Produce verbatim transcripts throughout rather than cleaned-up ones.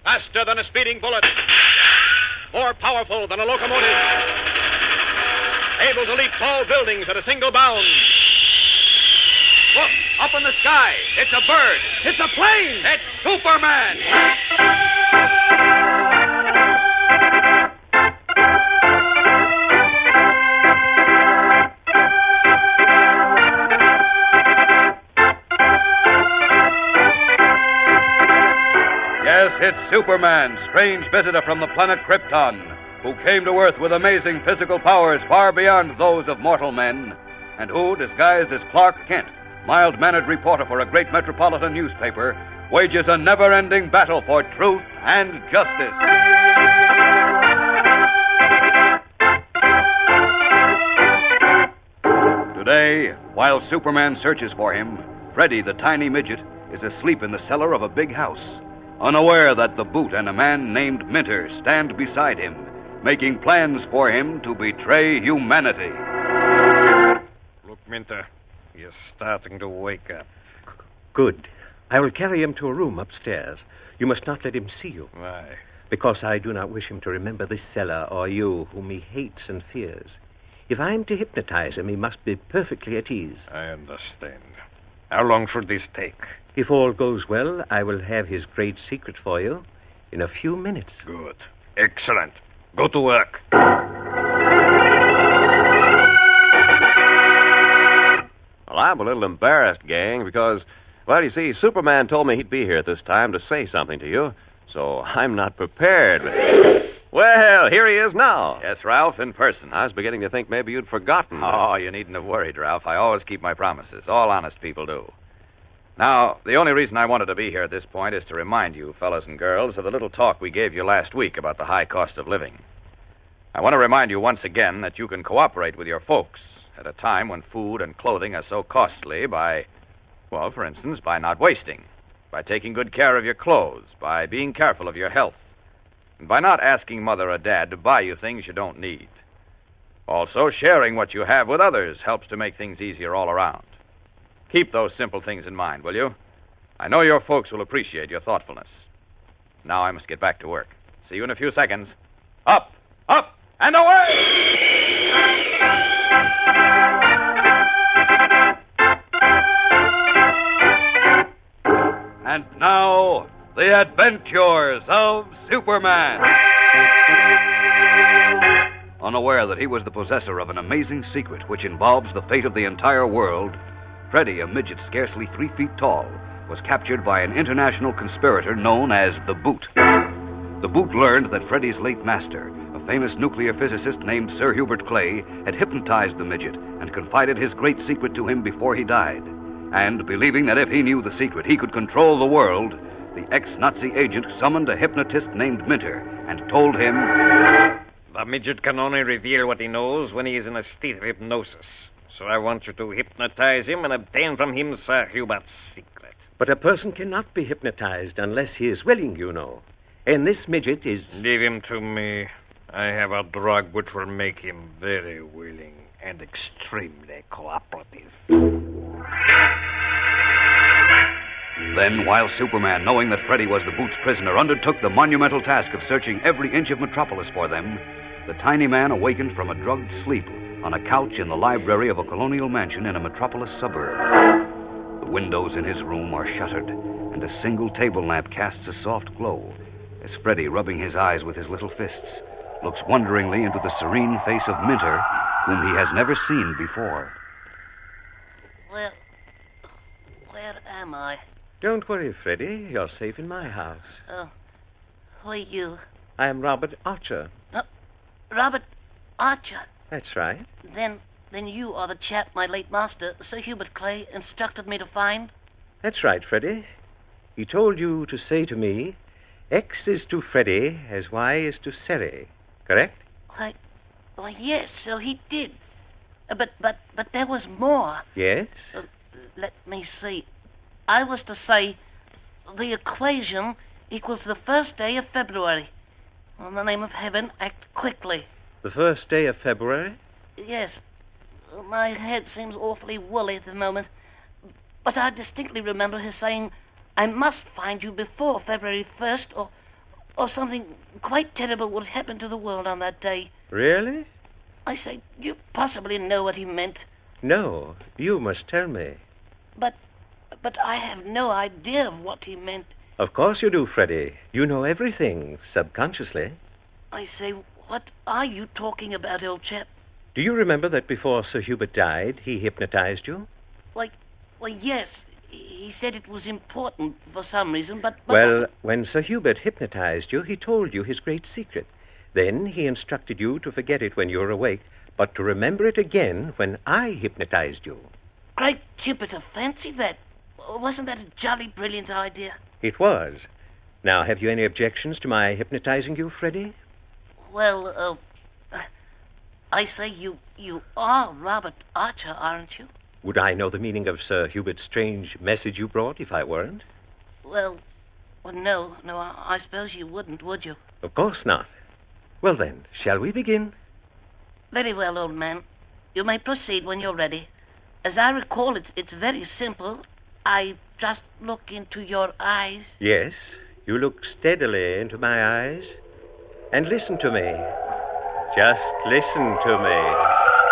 Faster than a speeding bullet. More powerful than a locomotive. Able to leap tall buildings at a single bound. Look, up in the sky. It's a bird. It's a plane. It's Superman. Yes, it's Superman, strange visitor from the planet Krypton, who came to Earth with amazing physical powers far beyond those of mortal men, and who, disguised as Clark Kent, mild-mannered reporter for a great metropolitan newspaper, wages a never-ending battle for truth and justice. Today, while Superman searches for him, Freddy, the tiny midget, is asleep in the cellar of a big house, unaware that the Boot and a man named Minter stand beside him, making plans for him to betray humanity. Look, Minter, he is starting to wake up. Good. I will carry him to a room upstairs. You must not let him see you. Why? Because I do not wish him to remember this cellar or you, whom he hates and fears. If I am to hypnotize him, he must be perfectly at ease. I understand. How long should this take? If all goes well, I will have his great secret for you in a few minutes. Good. Excellent. Go to work. Well, I'm a little embarrassed, gang, because, well, you see, Superman told me he'd be here at this time to say something to you, so I'm not prepared. Well, here he is now. Yes, Ralph, in person. I was beginning to think maybe you'd forgotten. Oh, you needn't have worried, Ralph. I always keep my promises. All honest people do. Now, the only reason I wanted to be here at this point is to remind you, fellas and girls, of the little talk we gave you last week about the high cost of living. I want to remind you once again that you can cooperate with your folks at a time when food and clothing are so costly by, well, for instance, by not wasting, by taking good care of your clothes, by being careful of your health, and by not asking Mother or Dad to buy you things you don't need. Also, sharing what you have with others helps to make things easier all around. Keep those simple things in mind, will you? I know your folks will appreciate your thoughtfulness. Now I must get back to work. See you in a few seconds. Up, up, and away! And now, the adventures of Superman. Unaware that he was the possessor of an amazing secret which involves the fate of the entire world, Freddy, a midget scarcely three feet tall, was captured by an international conspirator known as the Boot. The Boot learned that Freddy's late master, a famous nuclear physicist named Sir Hubert Clay, had hypnotized the midget and confided his great secret to him before he died. And, believing that if he knew the secret he could control the world, the ex-Nazi agent summoned a hypnotist named Minter and told him... The midget can only reveal what he knows when he is in a state of hypnosis. So I want you to hypnotize him and obtain from him Sir Hubert's secret. But a person cannot be hypnotized unless he is willing, you know. And this midget is... Leave him to me. I have a drug which will make him very willing and extremely cooperative. Then, while Superman, knowing that Freddy was the Boot's prisoner, undertook the monumental task of searching every inch of Metropolis for them, the tiny man awakened from a drugged sleep on a couch in the library of a colonial mansion in a metropolis suburb. The windows in his room are shuttered, and a single table lamp casts a soft glow as Freddy, rubbing his eyes with his little fists, looks wonderingly into the serene face of Minter, whom he has never seen before. Where... where am I? Don't worry, Freddy. You're safe in my house. Oh, uh, who are you? I am Robert Archer. Uh, Robert Archer? That's right. Then, then you are the chap my late master, Sir Hubert Clay, instructed me to find? That's right, Freddy. He told you to say to me, X is to Freddy as Y is to Seri. Correct? Why, why, yes, so he did. Uh, but, but, but there was more. Yes? Uh, let me see. I was to say, the equation equals the first day of February. In the name of heaven, act quickly. The first day of February? Yes. My head seems awfully woolly at the moment. But I distinctly remember his saying, I must find you before February first, or or something quite terrible would happen to the world on that day. Really? I say, you possibly know what he meant. No, you must tell me. But, but I have no idea of what he meant. Of course you do, Freddie. You know everything, subconsciously. I say, what are you talking about, old chap? Do you remember that before Sir Hubert died, he hypnotized you? Why, why, yes. He said it was important for some reason, but... but Well, when Sir Hubert hypnotized you, he told you his great secret. Then he instructed you to forget it when you're awake, but to remember it again when I hypnotized you. Great Jupiter, fancy that. Wasn't that a jolly brilliant idea? It was. Now, have you any objections to my hypnotizing you, Freddie? Well, uh, I say you, you are Robert Archer, aren't you? Would I know the meaning of Sir Hubert's strange message you brought if I weren't? Well, well, no, no, I, I suppose you wouldn't, would you? Of course not. Well then, shall we begin? Very well, old man. You may proceed when you're ready. As I recall, it's, it's very simple. I just look into your eyes. Yes, you look steadily into my eyes. And listen to me. Just listen to me.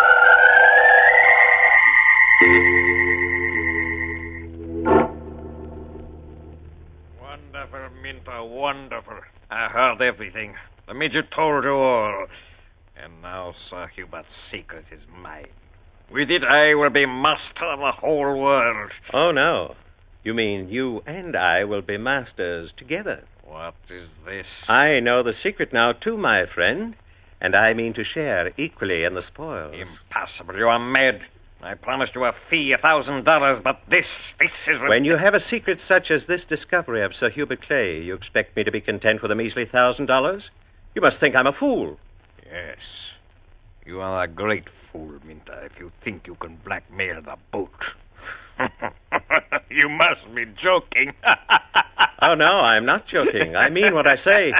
Wonderful, Minter, wonderful. I heard everything. The midget told you all. And now Sir Hubert's secret is mine. With it, I will be master of the whole world. Oh, no. You mean you and I will be masters together. What is this? I know the secret now, too, my friend. And I mean to share equally in the spoils. Impossible. You are mad. I promised you a fee, a thousand dollars, but this, this is... When you have a secret such as this discovery of Sir Hubert Clay, you expect me to be content with a measly thousand dollars? You must think I'm a fool. Yes. You are a great fool, Minter, if you think you can blackmail the boat. You must be joking. Oh, no, I'm not joking. I mean what I say.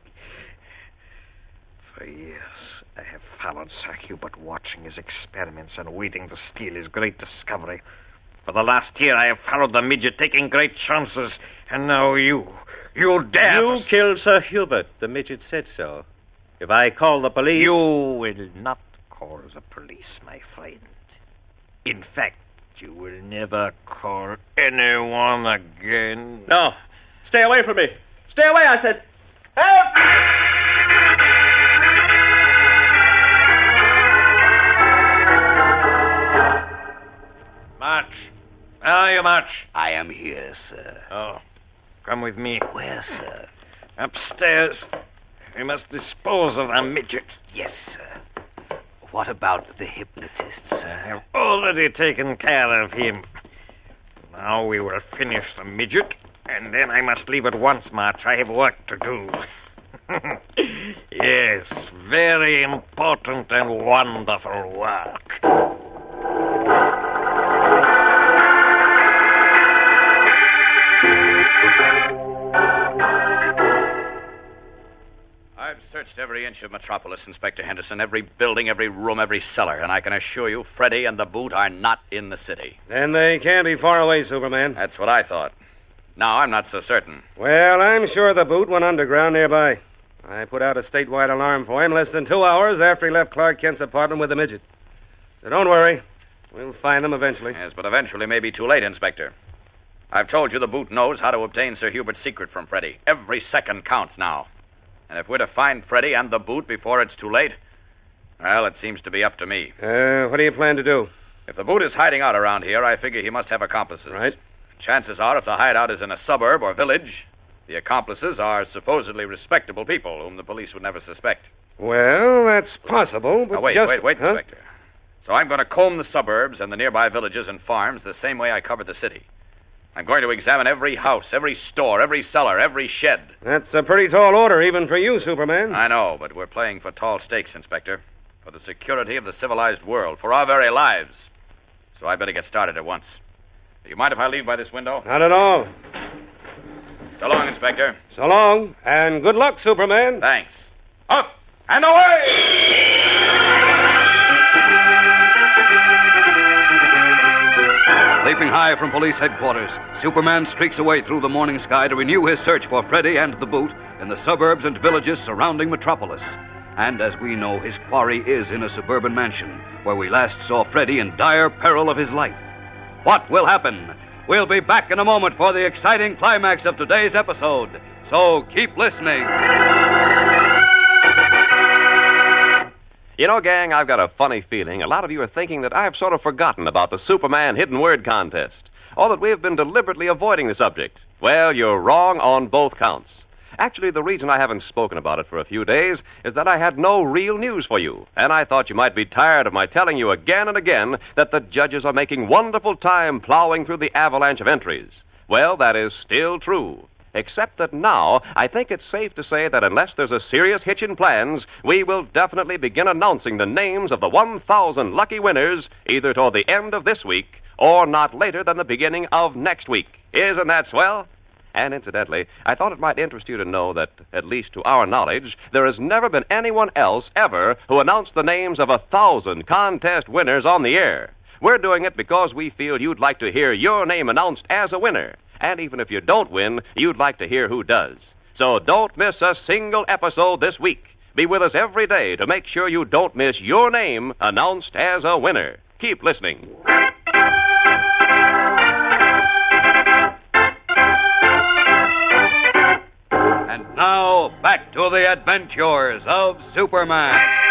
For years, I have followed Sir Hubert, watching his experiments and waiting to steal his great discovery. For the last year, I have followed the midget, taking great chances. And now you, you dare You to... killed Sir Hubert. The midget said so. If I call the police... You will not call the police, my friend. In fact, you will never call anyone again. No. Stay away from me. Stay away, I said. Help! March. Where are you, March? I am here, sir. Oh, come with me. Where, sir? Upstairs. We must dispose of the midget. Yes, sir. What about the hypnotist, I sir? have already taken care of him. Now we will finish the midget, and then I must leave at once, March. I have work to do. Yes, very important and wonderful work. I've searched every inch of Metropolis, Inspector Henderson, every building, every room, every cellar, and I can assure you Freddy and the boot are not in the city. Then they can't be far away, Superman. That's what I thought. Now, I'm not so certain. Well, I'm sure the boot went underground nearby. I put out a statewide alarm for him less than two hours after he left Clark Kent's apartment with the midget. So don't worry. We'll find them eventually. Yes, but eventually may be too late, Inspector. I've told you the boot knows how to obtain Sir Hubert's secret from Freddy. Every second counts now. And if we're to find Freddy and the boot before it's too late, well, it seems to be up to me. Uh, what do you plan to do? If the boot is hiding out around here, I figure he must have accomplices. Right. Chances are, if the hideout is in a suburb or village, the accomplices are supposedly respectable people whom the police would never suspect. Well, that's possible, but Now, wait, just... wait, wait, huh? Inspector. So I'm going to comb the suburbs and the nearby villages and farms the same way I covered the city. I'm going to examine every house, every store, every cellar, every shed. That's a pretty tall order, even for you, Superman. I know, but we're playing for tall stakes, Inspector. For the security of the civilized world, for our very lives. So I'd better get started at once. Do you mind if I leave by this window? Not at all. So long, Inspector. So long, and good luck, Superman. Thanks. Up and away! Leaping high from police headquarters, Superman streaks away through the morning sky to renew his search for Freddy and the Boot in the suburbs and villages surrounding Metropolis. And as we know, his quarry is in a suburban mansion where we last saw Freddy in dire peril of his life. What will happen? We'll be back in a moment for the exciting climax of today's episode. So keep listening. You know, gang, I've got a funny feeling a lot of you are thinking that I've sort of forgotten about the Superman Hidden Word Contest, or that we have been deliberately avoiding the subject. Well, you're wrong on both counts. Actually, the reason I haven't spoken about it for a few days is that I had no real news for you, and I thought you might be tired of my telling you again and again that the judges are making wonderful time plowing through the avalanche of entries. Well, that is still true. Except that now, I think it's safe to say that unless there's a serious hitch in plans, we will definitely begin announcing the names of the one thousand lucky winners either toward the end of this week or not later than the beginning of next week. Isn't that swell? And incidentally, I thought it might interest you to know that, at least to our knowledge, there has never been anyone else ever who announced the names of a thousand contest winners on the air. We're doing it because we feel you'd like to hear your name announced as a winner. And even if you don't win, you'd like to hear who does. So don't miss a single episode this week. Be with us every day to make sure you don't miss your name announced as a winner. Keep listening. And now, back to the adventures of Superman.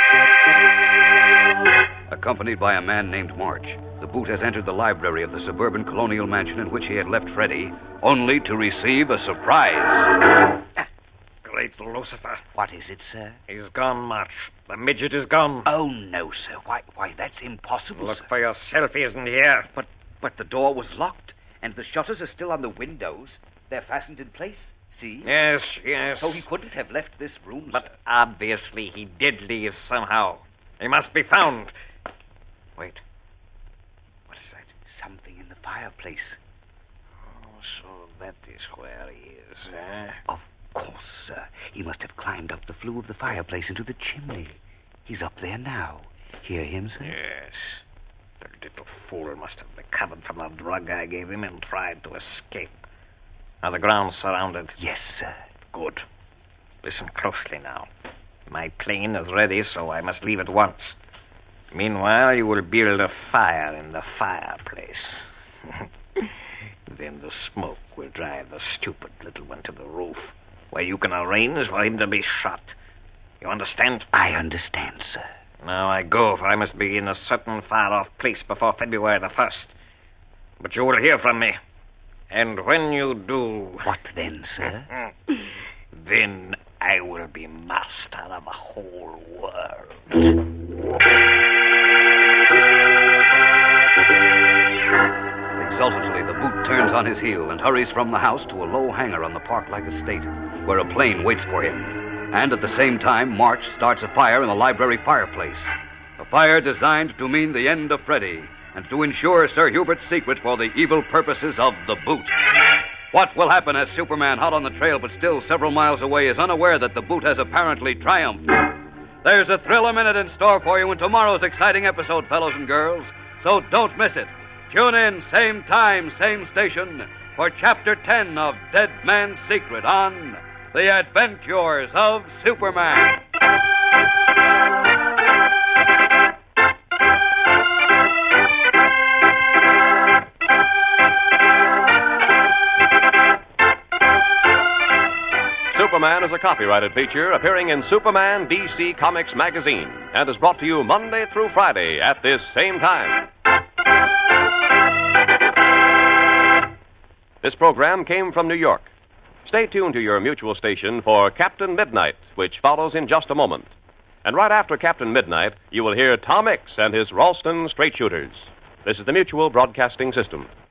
Accompanied by a man named March, the Boot has entered the library of the suburban colonial mansion in which he had left Freddy, only to receive a surprise. Great Lucifer. What is it, sir? He's gone, March. The midget is gone. Oh, no, sir. Why, why, that's impossible, Look sir. for yourself, he isn't here. But, but the door was locked, and the shutters are still on the windows. They're fastened in place. See? Yes, yes. So he couldn't have left this room, But sir. obviously he did leave somehow. He must be found. Wait. What is that? Something in the fireplace. Oh, so that is where he is, eh? Of course, sir. He must have climbed up the flue of the fireplace into the chimney. He's up there now. Hear him, sir? Yes. The little fool must have recovered from the drug I gave him and tried to escape. Are the grounds surrounded? Yes, sir. Good. Listen closely now. My plane is ready, so I must leave at once. Meanwhile, you will build a fire in the fireplace. Then the smoke will drive the stupid little one to the roof, where you can arrange for him to be shot. You understand? I understand, sir. Now I go, for I must be in a certain far-off place before February the first. But you will hear from me. And when you do... What then, sir? Then I will be master of the whole world. Exultantly, the Boot turns on his heel and hurries from the house to a low hangar on the park-like estate, where a plane waits for him. And at the same time, March starts a fire in the library fireplace. A fire designed to mean the end of Freddy, and to ensure Sir Hubert's secret for the evil purposes of the Boot. What will happen as Superman, hot on the trail but still several miles away, is unaware that the Boot has apparently triumphed? There's a thrill a minute in store for you in tomorrow's exciting episode, fellows and girls, so don't miss it. Tune in, same time, same station, for Chapter ten of Dead Man's Secret on The Adventures of Superman. Superman is a copyrighted feature appearing in Superman D C Comics magazine and is brought to you Monday through Friday at this same time. This program came from New York. Stay tuned to your mutual station for Captain Midnight, which follows in just a moment. And right after Captain Midnight, you will hear Tom Mix and his Ralston Straight Shooters. This is the Mutual Broadcasting System.